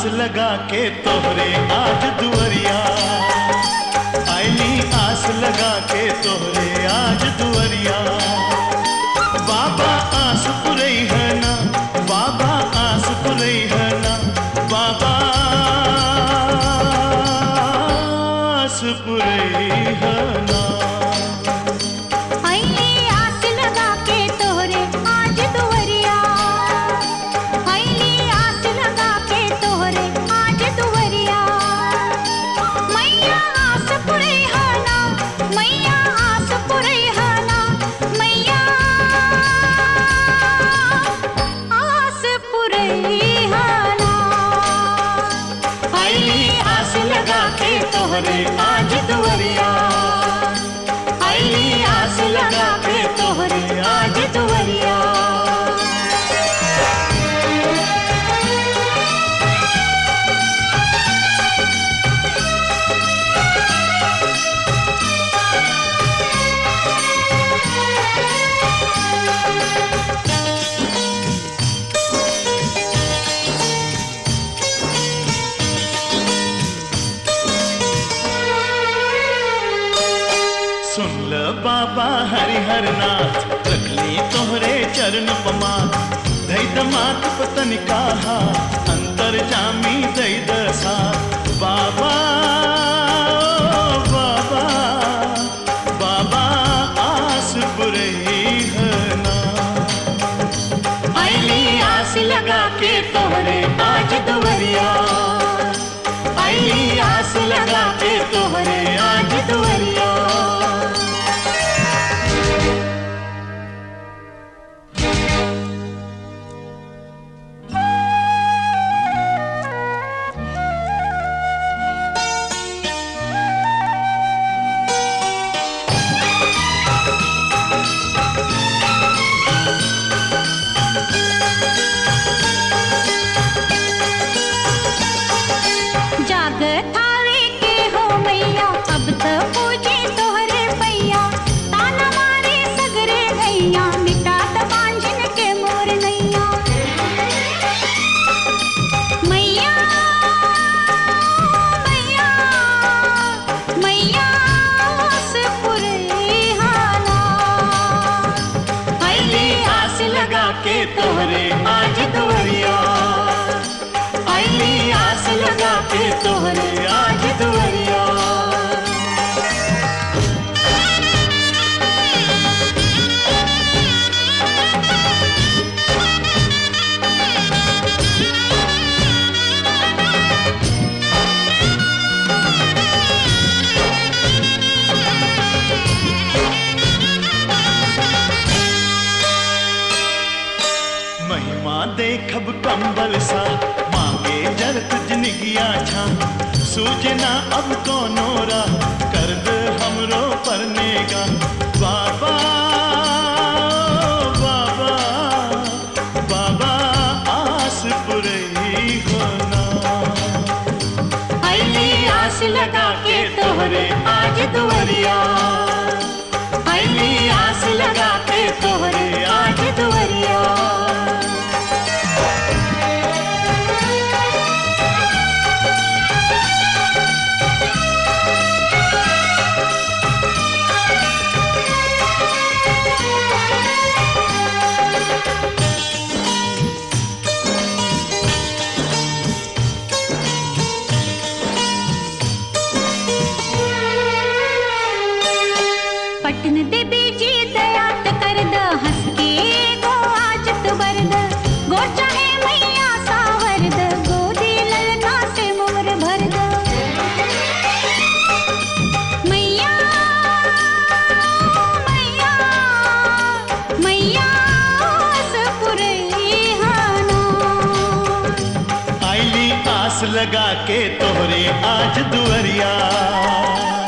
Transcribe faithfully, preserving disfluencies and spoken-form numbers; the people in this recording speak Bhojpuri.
आस लगा के तोहरे आज दुवरिया, आईली आस लगा के तोहरे आज दुवरिया। बाबा आस पुरई है ना, बाबा आस पुरई है ना, बाबा आस पुरई है ना। तोहरे आज दुवरिया, आईली आस लगा के तोहरे आज दुवरिया। सुन ल बाबा हरिहर नाथ, रखली तोहरे चरण पमात, दई दमात पतन कहा अंतर जामी दई दसा। बाबा बाबा बाबा आस पुरई है ना, आईली आस लगा के तोहरे आज दुवरिया, आईली आस लगा के तोहरे आज दुवरिया। के तोहरे आज दुवरिया, आईली आस लगा के तोहरे आज दुवरिया। महिमा देखब कंबल सा, मांगे जरत जिनगिया छा, सूझना अब कोनो राह, कर दे हमरो परनेगा। बाबा बाबा बाबा आस पुरई हो ना, आईली आस लगा के तोहरे आज दुवरिया, आईली आस लगा के तोहरे आज दुवरिया। पटन दे बीजी दयात कर द, हंस के गो आज तो बरद, गो चाहे मैया सावर द, गोदी ललना से मोर भर द। मैया मैया मैया आस पुरई हाना, आईली आस लगा के तोहरे आज दुवरिया।